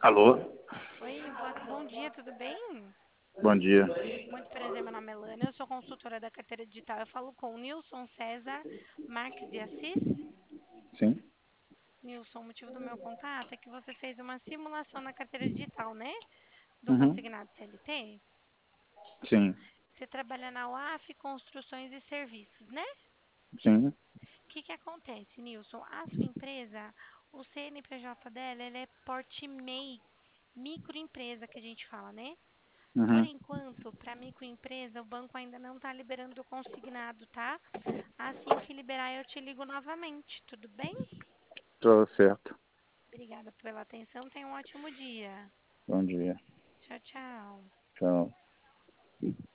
Alô, Oi, bom dia, tudo bem? bom dia. Muito prazer, meu nome é Lana, eu sou consultora da carteira digital. Eu falo com o Nilson César Marques de Assis. Sim, Nilson, o motivo do meu contato é que você fez uma simulação na carteira digital, né? Do uhum, consignado CLT. sim, Você trabalha na UAF, Construções e Serviços, né? sim, O que que acontece, Nilson? A sua empresa, o CNPJ dela, ele é porte MEI, microempresa que a gente fala, né? Por uhum, enquanto, para microempresa, o banco ainda não está liberando o consignado, tá? Assim que liberar, eu te ligo novamente, tudo bem? tô certo. Obrigada pela atenção, tenha um ótimo dia. Bom dia, Tchau, tchau. tchau.